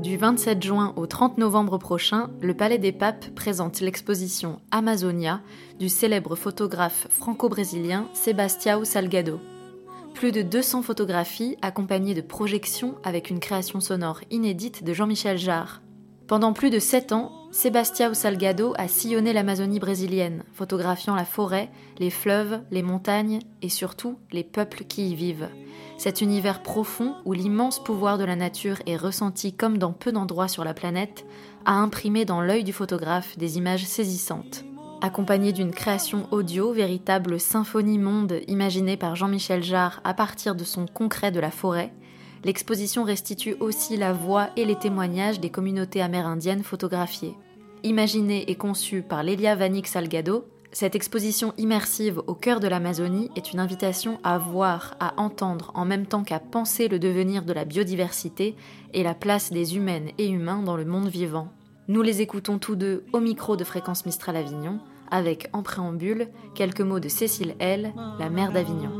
Du 27 juin au 30 novembre prochain, le Palais des Papes présente l'exposition Amazonia du célèbre photographe franco-brésilien Sebastião Salgado. Plus de 200 photographies accompagnées de projections avec une création sonore inédite de Jean-Michel Jarre. Pendant plus de 7 ans, Sebastião Salgado a sillonné l'Amazonie brésilienne, photographiant la forêt, les fleuves, les montagnes et surtout les peuples qui y vivent. Cet univers profond où l'immense pouvoir de la nature est ressenti comme dans peu d'endroits sur la planète a imprimé dans l'œil du photographe des images saisissantes. Accompagnée d'une création audio, véritable symphonie monde imaginée par Jean-Michel Jarre à partir de son concret de la forêt, l'exposition restitue aussi la voix et les témoignages des communautés amérindiennes photographiées. Imaginée et conçue par Lélia Vanik Salgado, cette exposition immersive au cœur de l'Amazonie est une invitation à voir, à entendre, en même temps qu'à penser le devenir de la biodiversité et la place des humaines et humains dans le monde vivant. Nous les écoutons tous deux au micro de Fréquence Mistral Avignon, avec en préambule quelques mots de Cécile L, la maire d'Avignon.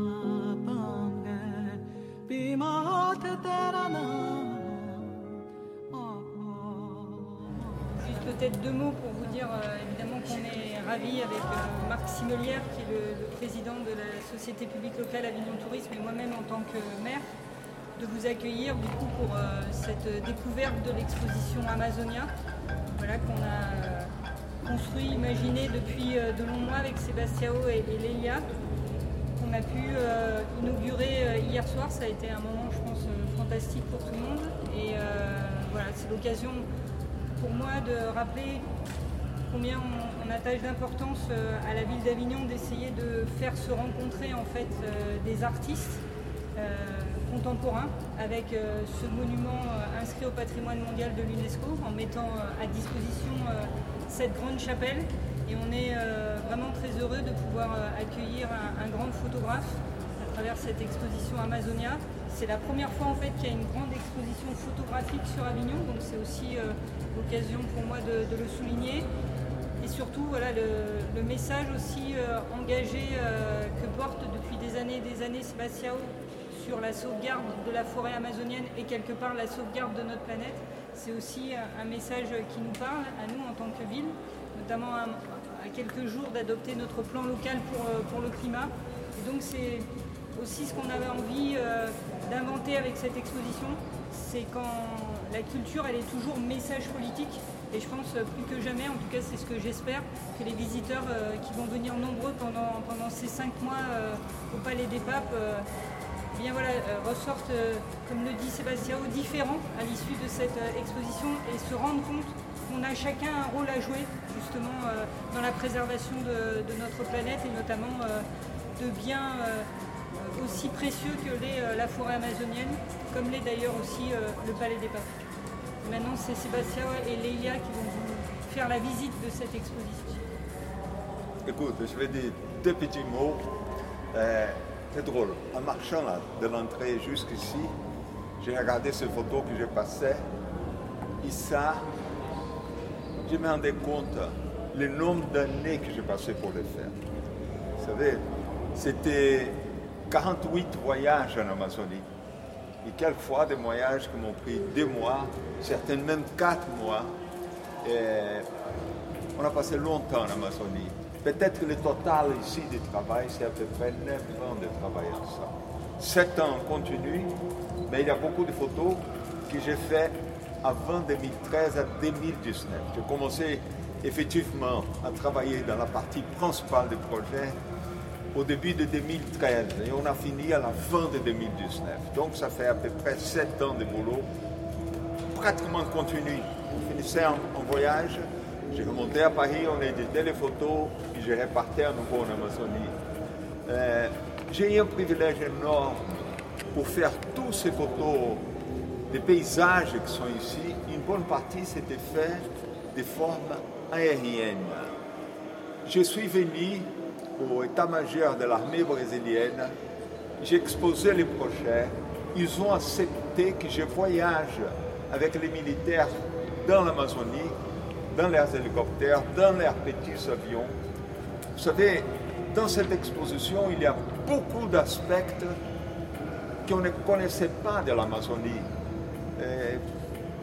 Juste peut-être 2 mots pour vous dire évidemment qu'on est ravis avec Marc Simelière, qui est le président de la Société publique locale Avignon Tourisme, et moi-même en tant que maire, de vous accueillir du coup pour cette découverte de l'exposition Amazonia, voilà, qu'on a construit, imaginé depuis de longs mois avec Sebastião et Lélia, qu'on a pu inaugurer hier soir. Ça a été un moment, je pense, fantastique pour tout le monde. Et voilà, c'est l'occasion pour moi de rappeler combien on attache d'importance à la ville d'Avignon d'essayer de faire se rencontrer en fait des artistes contemporains avec ce monument inscrit au patrimoine mondial de l'UNESCO, en mettant à disposition cette grande chapelle. Et on est vraiment très heureux de pouvoir accueillir un grand photographe à travers cette exposition Amazonia. C'est la première fois en fait qu'il y a une grande exposition photographique sur Avignon, donc c'est aussi l'occasion pour moi de le souligner. Et surtout voilà, le message aussi engagé que porte depuis des années Sebastião sur la sauvegarde de la forêt amazonienne et quelque part la sauvegarde de notre planète. C'est aussi un message qui nous parle à nous en tant que ville, notamment à quelques jours d'adopter notre plan local pour le climat. Et donc c'est aussi ce qu'on avait envie d'inventer avec cette exposition, c'est quand la culture elle est toujours message politique. Et je pense plus que jamais, en tout cas c'est ce que j'espère, que les visiteurs qui vont venir nombreux pendant ces 5 mois au Palais des Papes bien voilà, ressortent, comme le dit Sebastião, différents à l'issue de cette exposition et se rendent compte qu'on a chacun un rôle à jouer justement dans la préservation de notre planète et notamment de biens aussi précieux que l'est la forêt amazonienne, comme l'est d'ailleurs aussi le Palais des Papes. Maintenant c'est Sebastião et Lélia qui vont vous faire la visite de cette exposition. Écoute, je vais dire 2 petits mots. C'est drôle, en marchant là, de l'entrée jusqu'ici, j'ai regardé ces photos que je passais, et ça, je me rendais compte le nombre d'années que j'ai passé pour le faire. Vous savez, c'était 48 voyages en Amazonie, et quelquefois des voyages qui m'ont pris 2 mois, certains même 4 mois. Et on a passé longtemps en Amazonie. Peut-être que le total ici du travail, c'est à peu près 9 ans de travail ensemble. 7 ans continu, mais il y a beaucoup de photos que j'ai fait avant 2013 à 2019. J'ai commencé effectivement à travailler dans la partie principale du projet au début de 2013 et on a fini à la fin de 2019. Donc ça fait à peu près 7 ans de boulot, pratiquement continu. On finissait en voyage. J'ai remonté à Paris, on éditait les photos, puis je repartais à nouveau en Amazonie. J'ai eu un privilège énorme pour faire toutes ces photos des paysages qui sont ici. Une bonne partie s'était fait de forme aérienne. Je suis venu au état-major de l'armée brésilienne, j'ai exposé les projets, ils ont accepté que je voyage avec les militaires dans l'Amazonie, dans leurs hélicoptères, dans leurs petits avions. Vous savez, dans cette exposition, il y a beaucoup d'aspects qu'on ne connaissait pas de l'Amazonie.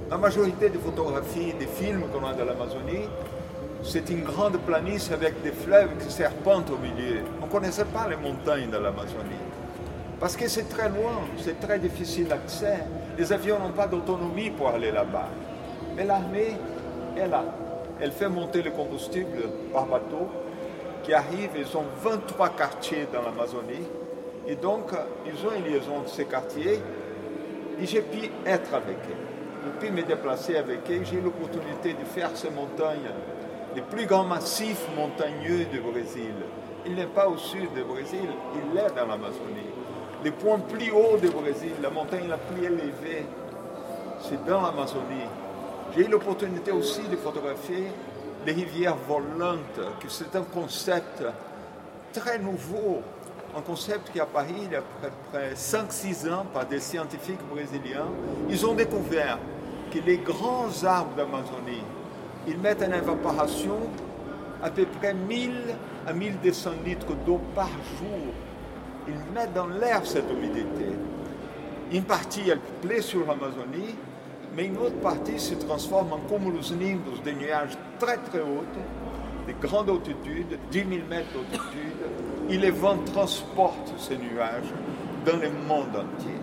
La majorité des photographies, des films qu'on a de l'Amazonie, c'est une grande planície avec des fleuves qui serpentent au milieu. On ne connaissait pas les montagnes de l'Amazonie. Parce que c'est très loin, c'est très difficile d'accès. Les avions n'ont pas d'autonomie pour aller là-bas. Mais l'armée est là. Elle fait monter le combustible par bateau qui arrive. Ils ont 23 quartiers dans l'Amazonie. Et donc, ils ont une liaison de ces quartiers. Et j'ai pu être avec eux. J'ai pu me déplacer avec eux. J'ai eu l'opportunité de faire ces montagnes, les plus grands massifs montagneux du Brésil. Il n'est pas au sud du Brésil, il est dans l'Amazonie. Les points plus hauts du Brésil, la montagne la plus élevée, c'est dans l'Amazonie. J'ai eu l'opportunité aussi de photographier les rivières volantes, que c'est un concept très nouveau, un concept qui est apparu il y a à peu près 5-6 ans par des scientifiques brésiliens. Ils ont découvert que les grands arbres d'Amazonie, ils mettent en évaporation à peu près 1000 à 1200 litres d'eau par jour. Ils mettent dans l'air cette humidité. Une partie, elle plaît sur l'Amazonie, mais une autre partie se transforme en cumulus nimbus, des nuages très très hauts, de grande altitude, 10 000 mètres d'altitude, et les vents transportent ces nuages dans le monde entier.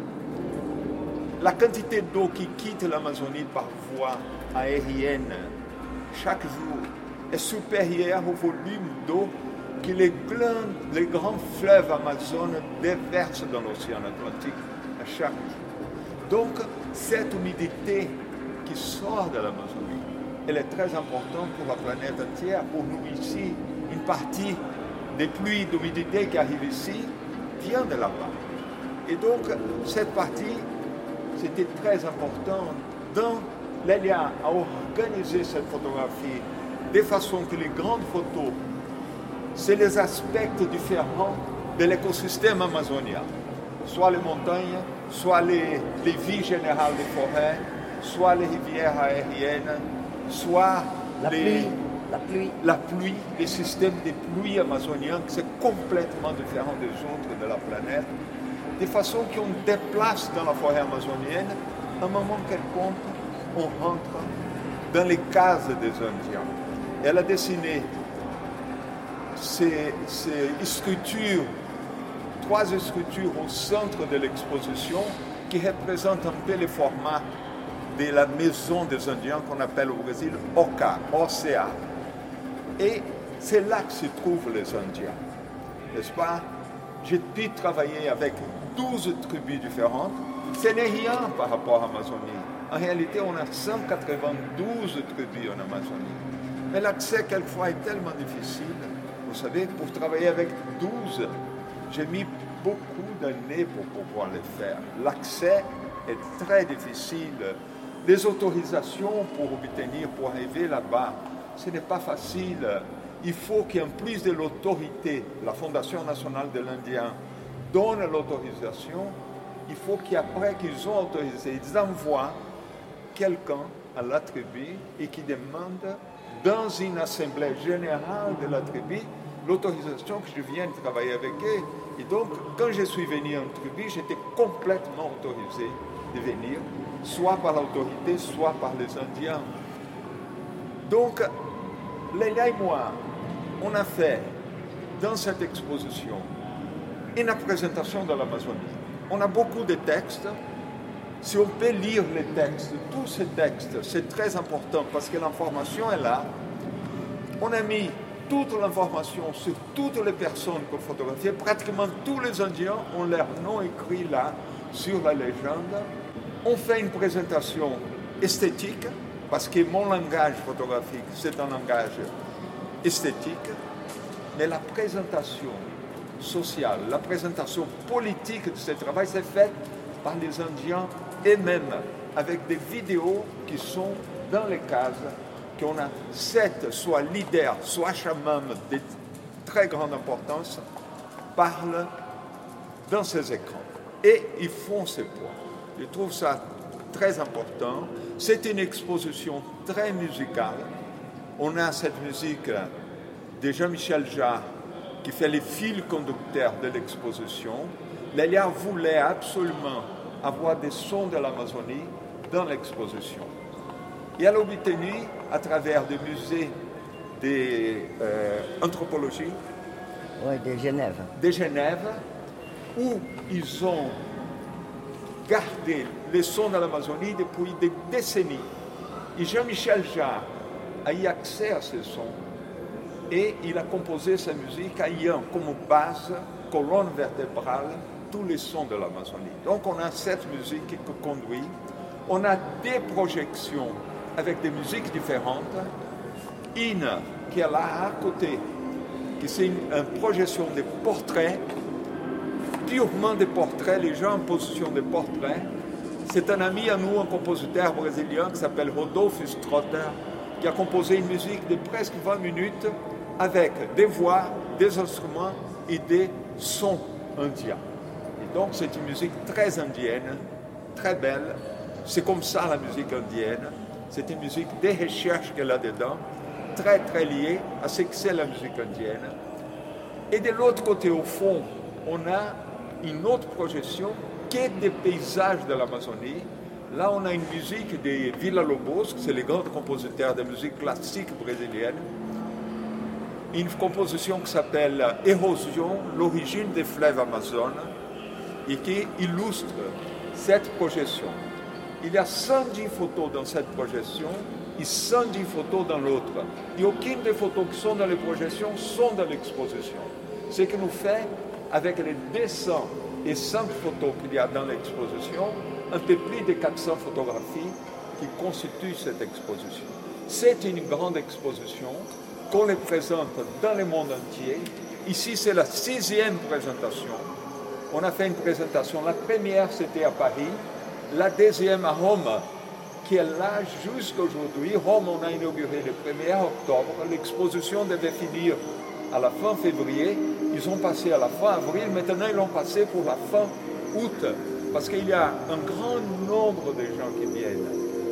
La quantité d'eau qui quitte l'Amazonie par voie aérienne chaque jour est supérieure au volume d'eau que les grands fleuves amazones déversent dans l'océan Atlantique à chaque jour. Donc, cette humidité qui sort de l'Amazonie, elle est très importante pour la planète entière. Pour nous ici, une partie des pluies d'humidité qui arrivent ici vient de là-bas. Et donc, cette partie, c'était très important. Donc, Lélia a organisé cette photographie de façon que les grandes photos, c'est les aspects différents de l'écosystème amazonien. Soit les montagnes, soit les vies générales des forêts, soit les rivières aériennes, soit la pluie, les systèmes de pluie amazoniens, qui sont complètement différents des autres de la planète, de façon qu'on déplace dans la forêt amazonienne, à un moment quelconque, on rentre dans les cases des Indiens. Elle a dessiné ces structures, 3 structures au centre de l'exposition qui représentent un peu le format de la maison des Indiens qu'on appelle au Brésil Oca, OCA. Et c'est là que se trouvent les Indiens, n'est-ce pas? J'ai pu travailler avec 12 tribus différentes. Ce n'est rien par rapport à l'Amazonie. En réalité, on a 192 tribus en Amazonie. Mais l'accès, quelquefois, est tellement difficile. Vous savez, pour travailler avec 12, j'ai mis beaucoup d'années pour pouvoir le faire. L'accès est très difficile. Les autorisations pour obtenir, pour arriver là-bas, ce n'est pas facile. Il faut qu'en plus de l'autorité, la Fondation nationale de l'Indien donne l'autorisation, il faut qu'après qu'ils ont autorisé, ils envoient quelqu'un à la tribu et qui demande dans une assemblée générale de la tribu l'autorisation que je vienne travailler avec eux. Et donc, quand je suis venu en tribu, j'étais complètement autorisé de venir, soit par l'autorité, soit par les Indiens. Donc, Lélia et moi, on a fait dans cette exposition une présentation de l'Amazonie. On a beaucoup de textes. Si on peut lire les textes, tous ces textes, c'est très important parce que l'information est là. On a mis toute l'information sur toutes les personnes qu'on photographiait. Pratiquement tous les Indiens ont leur nom écrit là sur la légende. On fait une présentation esthétique parce que mon langage photographique, c'est un langage esthétique. Mais la présentation sociale, la présentation politique de ce travail, c'est faite par les Indiens eux-mêmes, avec des vidéos qui sont dans les cases, qu'on a 7, soit leaders, soit chamans de très grande importance, parlent dans ces écrans. Et ils font ces points. Je trouve ça très important. C'est une exposition très musicale. On a cette musique de Jean-Michel Jarre qui fait les fils conducteurs de l'exposition. Lélia voulait absolument avoir des sons de l'Amazonie dans l'exposition. Et elle a obtenu, à travers des musées d'anthropologie, de Genève, où ils ont gardé les sons de l'Amazonie depuis des décennies. Et Jean-Michel Jarre a eu accès à ces sons et il a composé sa musique ayant comme base, colonne vertébrale, tous les sons de l'Amazonie. Donc on a cette musique qui conduit, on a des projections avec des musiques différentes, une qui est là à côté, qui c'est une projection de portraits, purement des portraits, les gens en position de portraits. C'est un ami à nous, un compositeur brésilien qui s'appelle Rodolfo Strotter, qui a composé une musique de presque 20 minutes avec des voix, des instruments et des sons indiens. Et donc c'est une musique très indienne, très belle. C'est comme ça la musique indienne. C'est une musique des recherches qu'elle a dedans, très très liée à ce que c'est la musique indienne. Et de l'autre côté, au fond, on a une autre projection qui est des paysages de l'Amazonie. Là, on a une musique de Villa-Lobos, c'est le grand compositeur de musique classique brésilienne. Une composition qui s'appelle Érosion, l'origine des fleuves Amazones, et qui illustre cette projection. Il y a 110 photos dans cette projection et 110 photos dans l'autre. Et aucune des photos qui sont dans les projections sont dans l'exposition. Ce que nous fait, avec les 205 photos qu'il y a dans l'exposition, un peu plus de 400 photographies qui constituent cette exposition. C'est une grande exposition qu'on les présente dans le monde entier. Ici, c'est la 6e présentation. On a fait une présentation. La première, c'était à Paris. La deuxième à Rome, qui est là jusqu'à aujourd'hui. Rome, on a inauguré le 1er octobre. L'exposition devait finir à la fin février. Ils ont passé à la fin avril. Maintenant, ils l'ont passé pour la fin août. Parce qu'il y a un grand nombre de gens qui viennent.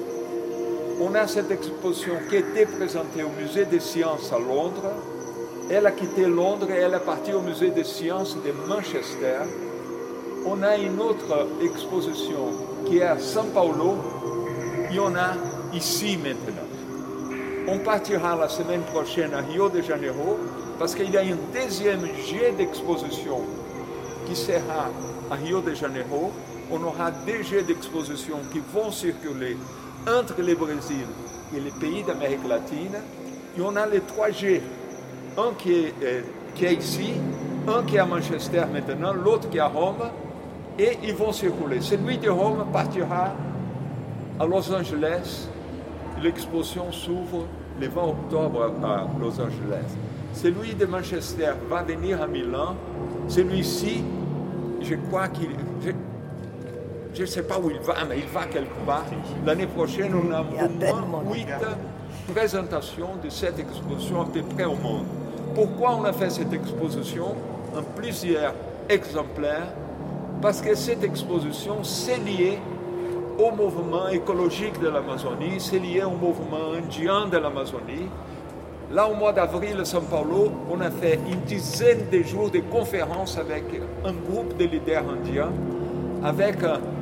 On a cette exposition qui a été présentée au Musée des Sciences à Londres. Elle a quitté Londres et elle est partie au Musée des Sciences de Manchester. On a une autre exposition qui est à São Paulo et on a ici maintenant. On partira la semaine prochaine à Rio de Janeiro parce qu'il y a un deuxième jet d'exposition qui sera à Rio de Janeiro. On aura des jets d'exposition qui vont circuler entre le Brésil et les pays d'Amérique latine. Et on a les 3 jets. Un qui est ici, un qui est à Manchester maintenant, l'autre qui est à Rome. Et ils vont circuler. Celui de Rome partira à Los Angeles. L'exposition s'ouvre le 20 octobre à Los Angeles. Celui de Manchester va venir à Milan. Celui-ci, je crois qu'il... Je ne sais pas où il va, mais il va quelque part. L'année prochaine, on a au moins 8 présentations de cette exposition à peu près au monde. Pourquoi on a fait cette exposition en plusieurs exemplaires? Parce que cette exposition, c'est lié au mouvement écologique de l'Amazonie, c'est lié au mouvement indien de l'Amazonie. Là, au mois d'avril à São Paulo, on a fait une dizaine de jours de conférences avec un groupe de leaders indiens, avec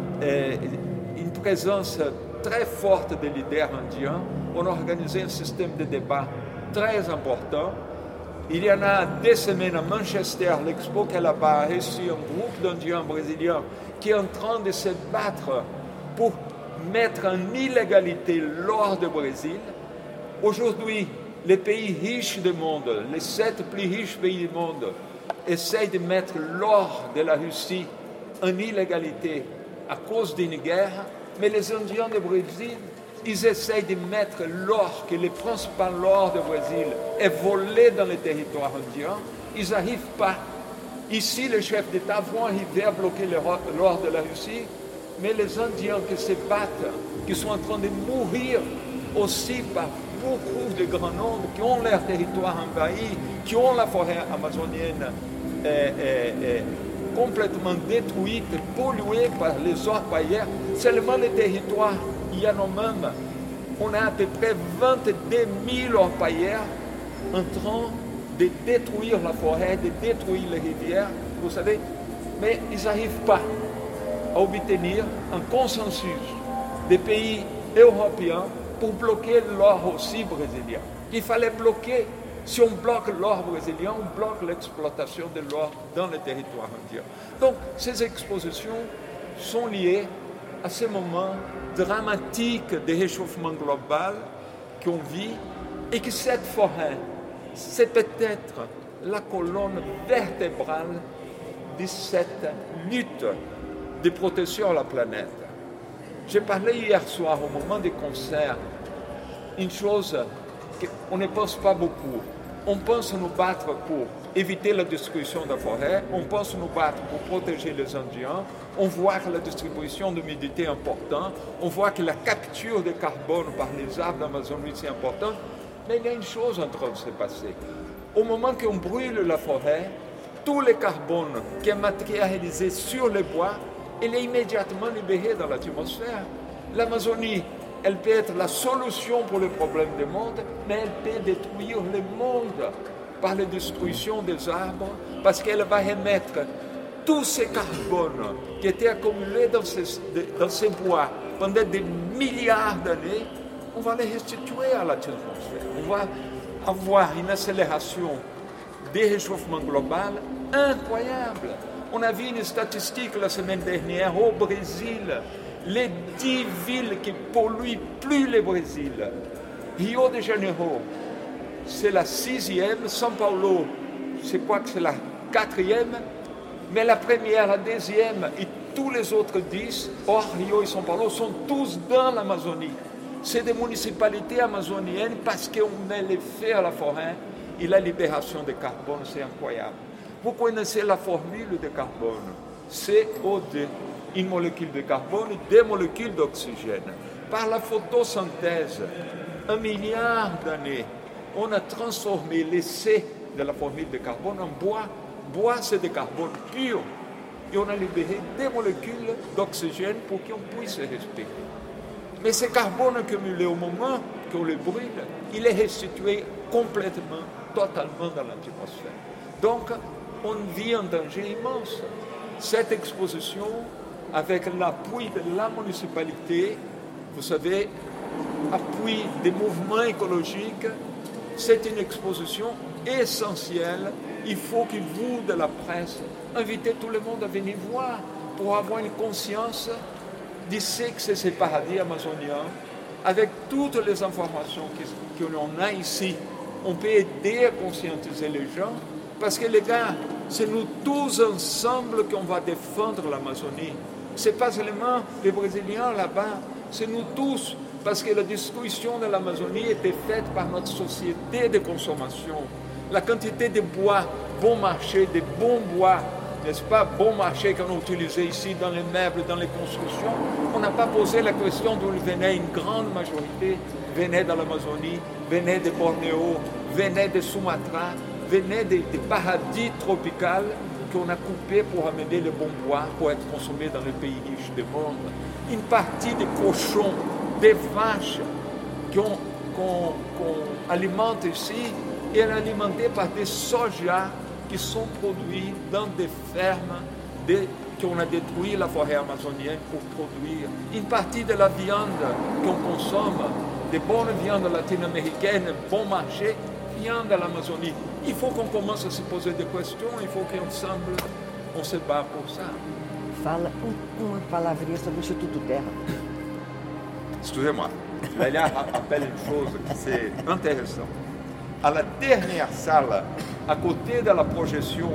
une présence très forte des leaders indiens. On a organisé un système de débat très important. Il y en a 2 semaines à Manchester, l'expo qui est là-bas a reçu un groupe d'Indiens brésiliens qui est en train de se battre pour mettre en illégalité l'or du Brésil. Aujourd'hui, les pays riches du monde, les 7 plus riches pays du monde, essayent de mettre l'or de la Russie en illégalité à cause d'une guerre, mais les Indiens du Brésil, ils essayent de mettre l'or, que le principal or du Brésil est volé dans les territoires indiens. Ils n'arrivent pas. Ici, les chefs d'État vont arriver à bloquer l'or de la Russie, mais les Indiens qui se battent, qui sont en train de mourir aussi par beaucoup de grands nombres, qui ont leur territoire envahi, qui ont la forêt amazonienne complètement détruite, polluée par les orpailleurs, seulement les territoires. Il y en a même, on a à peu près 22 000 orpailleurs en train de détruire la forêt, de détruire les rivières, vous savez, mais ils n'arrivent pas à obtenir un consensus des pays européens pour bloquer l'or aussi brésilien. Il fallait bloquer. Si on bloque l'or brésilien, on bloque l'exploitation de l'or dans le territoire indien. Donc, ces expositions sont liées à ce moment dramatique de réchauffement global qu'on vit et que cette forêt, c'est peut-être la colonne vertébrale de cette lutte de protection à la planète. J'ai parlé hier soir au moment des concerts, une chose qu'on ne pense pas beaucoup. On pense nous battre pour éviter la destruction de la forêt, on pense nous battre pour protéger les Indiens, on voit que la distribution d'humidité est importante, on voit que la capture de carbone par les arbres d'Amazonie c'est important, mais il y a une chose en train de se passer. Au moment qu'on brûle la forêt, tout le carbone qui est matérialisé sur les bois, il est immédiatement libéré dans l'atmosphère. L'Amazonie, elle peut être la solution pour les problèmes du monde, mais elle peut détruire le monde par la destruction des arbres, parce qu'elle va émettre tout ce carbone qui était accumulé dans ces bois pendant des milliards d'années, on va les restituer à l'atmosphère. On va avoir une accélération des réchauffements global incroyable. On a vu une statistique la semaine dernière au Brésil, les 10 villes qui polluent plus le Brésil. Rio de Janeiro, c'est la 6e, São Paulo, je crois que c'est la 4e, mais la première, la 2e et tous les autres 10, hors Rio et São Paulo, sont tous dans l'Amazonie. C'est des municipalités amazoniennes parce qu'on met les feux à la forêt et la libération de carbone, c'est incroyable. Vous connaissez la formule de carbone, CO2, une molécule de carbone et deux molécules d'oxygène. Par la photosynthèse, 1 milliard d'années, on a transformé les C de la formule de carbone en bois. Bois, c'est du carbone pur. Et on a libéré des molécules d'oxygène pour qu'on puisse respirer. Mais ce carbone accumulé au moment qu'on le brûle, il est restitué complètement, totalement dans l'atmosphère. Donc, on vit un danger immense. Cette exposition, avec l'appui de la municipalité, vous savez, appui des mouvements écologiques, c'est une exposition essentielle. Il faut que vous, de la presse, invitez tout le monde à venir voir pour avoir une conscience de ce que c'est ce paradis amazonien. Avec toutes les informations qu'on a ici, on peut aider à conscientiser les gens parce que les gars, c'est nous tous ensemble qu'on va défendre l'Amazonie. Ce n'est pas seulement les Brésiliens là-bas, c'est nous tous, parce que la destruction de l'Amazonie était faite par notre société de consommation. La quantité de bois bon marché, de bons bois, n'est-ce pas, bon marché qu'on a utilisé ici dans les meubles, dans les constructions, on n'a pas posé la question d'où venait une grande majorité, venait de l'Amazonie, venait de Bornéo, venait de Sumatra, venait des paradis tropicaux qu'on a coupés pour amener le bon bois pour être consommé dans les pays riches du monde. Une partie des cochons, des vaches qu'on alimente ici, et alimentée par des soja qui sont produits dans des fermes qu'on a détruit la forêt amazonienne pour produire. Une partie de la viande qu'on consomme, des bonnes viandes latino-américaines, bon marché, vient de l'Amazonie. Il faut qu'on commence à se poser des questions, il faut qu'ensemble on se bat pour ça. Fala uma palavrinha sobre o Instituto Terra. Excusez-moi, Lélia rappelle une chose qui c'est intéressant. À la dernière salle, à côté de la projection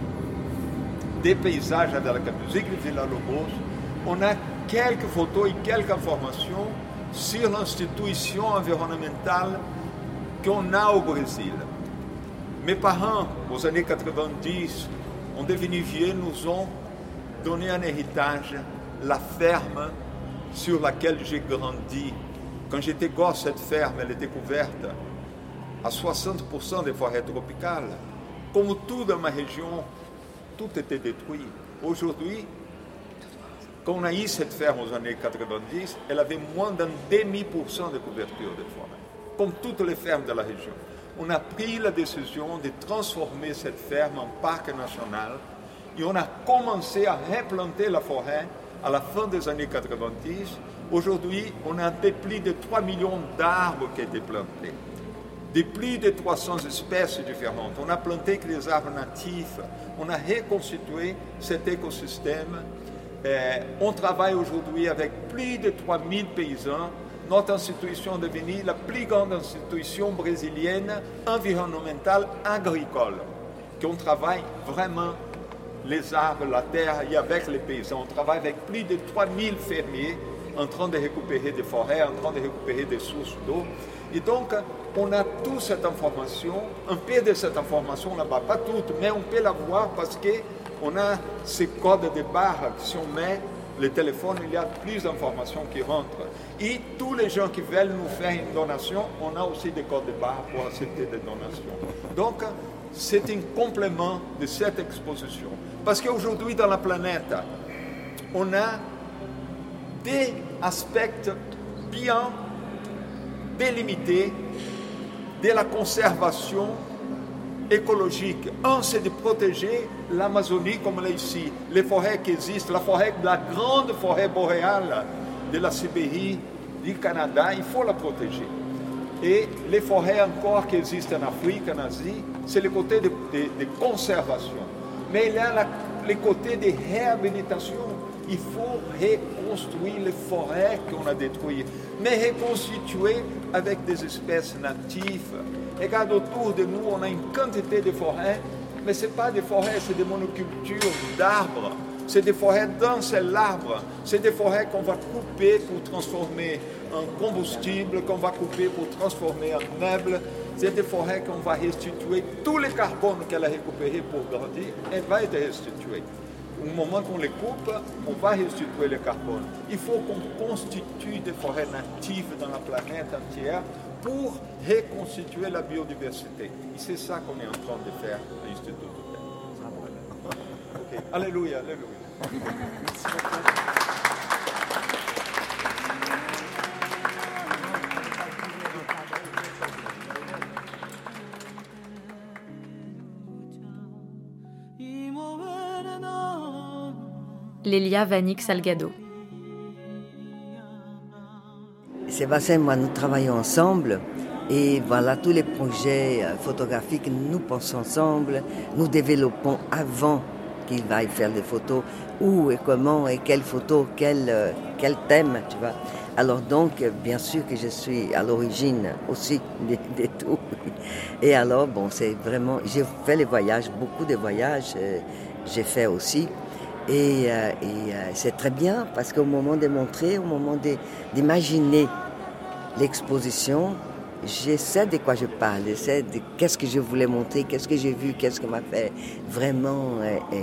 des paysages avec la musique de Villa-Lobos, on a quelques photos et quelques informations sur l'institution environnementale qu'on a au Brésil. Mes parents, aux années 90, ont devenu vieux, nous ont donné un héritage, la ferme sur laquelle j'ai grandi. Quand j'étais gosse, cette ferme, elle était couverte à 60% des forêts tropicales. Comme tout dans ma région, tout était détruit. Aujourd'hui, quand on a eu cette ferme aux années 90, elle avait moins d'un demi% de couverture de forêt, comme toutes les fermes de la région. On a pris la décision de transformer cette ferme en parc national et on a commencé à replanter la forêt à la fin des années 90 Aujourd'hui, on a un peu plus de 3 millions d'arbres qui ont été plantés, de plus de 300 espèces différentes. On a planté que des arbres natifs, on a reconstitué cet écosystème. On travaille aujourd'hui avec plus de 3000 paysans. Notre institution est devenue la plus grande institution brésilienne environnementale agricole, qu'on travaille vraiment les arbres, la terre et avec les paysans. On travaille avec plus de 3000 fermiers en train de récupérer des forêts, en train de récupérer des sources d'eau. Et donc, on a toute cette information, un peu de cette information là-bas, pas toute, mais on peut la voir parce qu'on a ces codes de barres. Si on met le téléphone, il y a plus d'informations qui rentrent. Et tous les gens qui veulent nous faire une donation, on a aussi des codes de barres pour accepter des donations. Donc, c'est un complément de cette exposition. Parce qu'aujourd'hui, dans la planète, on a des aspects bien délimités de la conservation écologique. Un, c'est de protéger l'Amazonie comme elle est ici, les forêts qui existent, la grande forêt boréale de la Sibérie, du Canada, il faut la protéger. Et les forêts encore qui existent en Afrique, en Asie, c'est le côté de conservation. Mais il y a le côté de réhabilitation. Il faut reconstruire les forêts qu'on a détruites, mais reconstituer avec des espèces natives. Regarde autour de nous, on a une quantité de forêts, mais ce n'est pas des forêts, c'est des monocultures d'arbres. C'est des forêts dans l'arbre. C'est des forêts qu'on va couper pour transformer en combustible, qu'on va couper pour transformer en meubles. C'est des forêts qu'on va restituer. Tout le carbone qu'elle a récupéré pour grandir, elle va être restitué. Au moment qu'on les coupe, on va restituer le carbone. Il faut qu'on constitue des forêts natives dans la planète entière pour reconstituer la biodiversité. Et c'est ça qu'on est en train de faire à l'Institut Toutelle. Okay. Alléluia, alléluia. Lélia Vanik Salgado. Sébastien et moi, nous travaillons ensemble et voilà, tous les projets photographiques, nous pensons ensemble, nous développons avant qu'il vaille faire des photos, où et comment et quelle photo, quel thème, tu vois. Alors donc, bien sûr que je suis à l'origine aussi de tout. Et alors, bon, c'est vraiment, j'ai fait les voyages, beaucoup de voyages, j'ai fait aussi. Et c'est très bien parce qu'au moment de montrer, au moment d'imaginer l'exposition, je sais de quoi je parle, je sais de qu'est-ce que je voulais montrer, qu'est-ce que j'ai vu, qu'est-ce qui m'a fait vraiment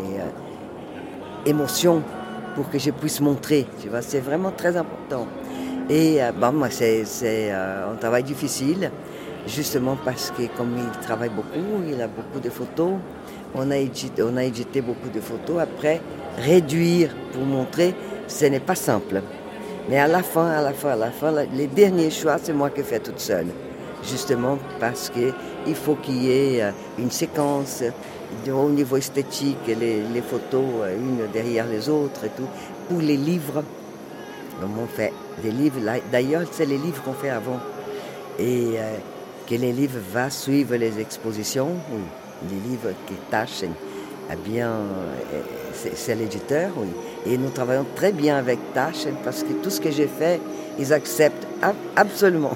émotion pour que je puisse montrer. Tu vois, c'est vraiment très important. Et moi, c'est un travail difficile, justement parce que comme il travaille beaucoup, il a beaucoup de photos, on a édité beaucoup de photos. Après, réduire pour montrer, ce n'est pas simple. Mais à la fin, les derniers choix, c'est moi qui fais toute seule. Justement parce qu'il faut qu'il y ait une séquence au niveau esthétique, les photos une derrière les autres et tout. Pour les livres, on fait des livres, d'ailleurs c'est les livres qu'on fait avant. Et que les livres vont suivre les expositions, oui. Les livres qui tâchent, bien, c'est l'éditeur, oui. Et nous travaillons très bien avec Taschen parce que tout ce que j'ai fait, ils acceptent absolument.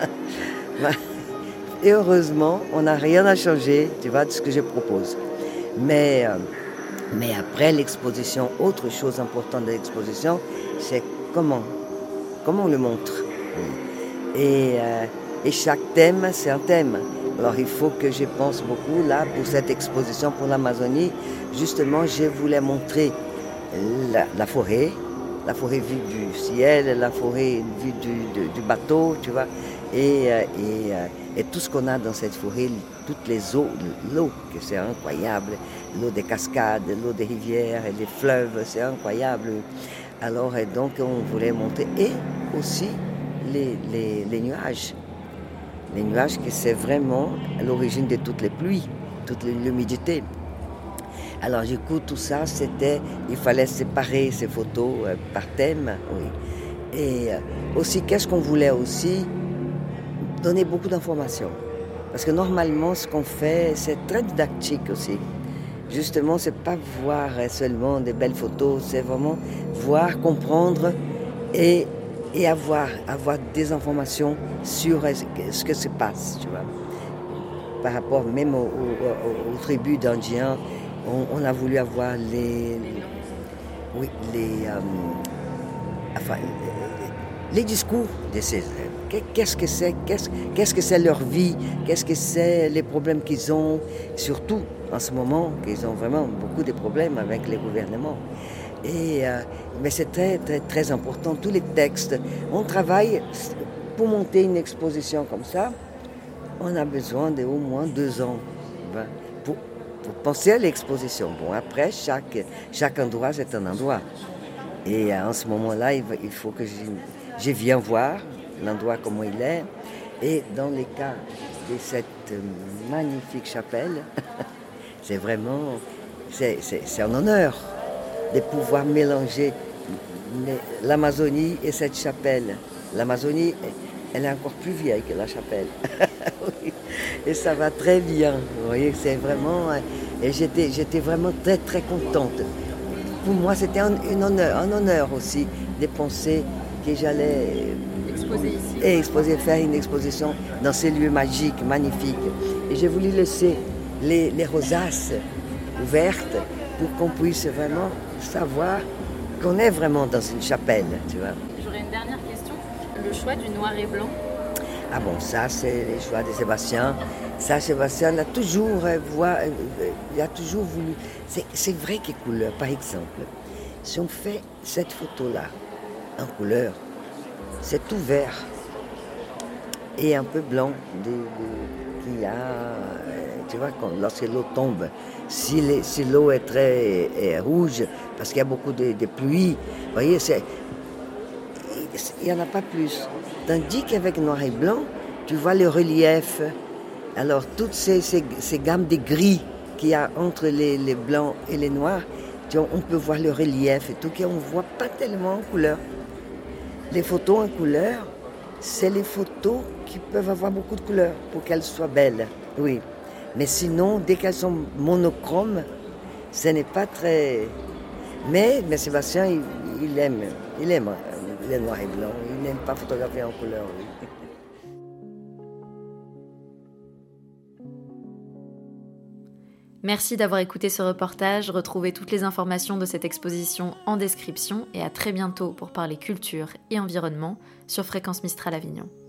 Et heureusement, on n'a rien à changer, tu vois, de ce que je propose. Mais après l'exposition, autre chose importante de l'exposition, c'est comment on le montre. Et chaque thème, c'est un thème. Alors il faut que je pense beaucoup là pour cette exposition pour l'Amazonie. Justement, je voulais montrer la forêt vue du ciel, la forêt vue du bateau, tu vois, et tout ce qu'on a dans cette forêt, toutes les eaux, l'eau, que c'est incroyable, l'eau des cascades, l'eau des rivières, et les fleuves, c'est incroyable. Alors donc on voulait montrer, et aussi les nuages. Les nuages, que c'est vraiment l'origine de toutes les pluies, toute l'humidité. Alors du coup, tout ça, il fallait séparer ces photos par thème, oui. Et aussi, qu'est-ce qu'on voulait aussi? Donner beaucoup d'informations. Parce que normalement, ce qu'on fait, c'est très didactique aussi. Justement, c'est pas voir seulement des belles photos, c'est vraiment voir, comprendre et avoir des informations sur ce que se passe, tu vois. Par rapport même aux tribus d'Indiens, on a voulu avoir les discours de ces... Qu'est-ce que c'est leur vie, qu'est-ce que c'est les problèmes qu'ils ont, surtout en ce moment, qu'ils ont vraiment beaucoup de problèmes avec les gouvernements. Mais c'est très, très, très important, tous les textes. On travaille pour monter une exposition comme ça, on a besoin d'au moins 2 ans pour penser à l'exposition. Bon, après, chaque endroit, c'est un endroit. Et en ce moment-là, il faut que je vienne voir l'endroit comment il est. Et dans le cas de cette magnifique chapelle, c'est un honneur de pouvoir mélanger l'Amazonie et cette chapelle. L'Amazonie, elle est encore plus vieille que la chapelle. Et ça va très bien. Vous voyez, c'est vraiment... Et j'étais vraiment très, très contente. Pour moi, c'était un honneur aussi de penser que j'allais faire une exposition dans ces lieux magiques, magnifiques. Et j'ai voulu laisser les rosaces ouvertes pour qu'on puisse vraiment savoir qu'on est vraiment dans une chapelle, tu vois. J'aurais une dernière question. Le choix du noir et blanc. Ah bon, ça c'est le choix de Sébastien. Ça, Sébastien il a toujours voulu... C'est vrai que couleur, par exemple, si on fait cette photo-là en couleur, c'est tout vert et un peu blanc qu'il y a, tu vois, lorsque l'eau tombe. Si l'eau est très rouge, parce qu'il y a beaucoup de pluie, vous voyez, il n'y en a pas plus. Tandis qu'avec noir et blanc, tu vois le relief. Alors, toutes ces gammes de gris qu'il y a entre les blancs et les noirs, on peut voir le relief et tout, qu'on ne voit pas tellement en couleur. Les photos en couleur, c'est les photos qui peuvent avoir beaucoup de couleurs pour qu'elles soient belles, oui. Mais sinon, dès qu'elles sont monochromes, ce n'est pas très... Mais Sébastien, il aime les noirs et blancs, il n'aime pas photographier en couleur, oui. Merci d'avoir écouté ce reportage. Retrouvez toutes les informations de cette exposition en description et à très bientôt pour parler culture et environnement sur Fréquence Mistral Avignon.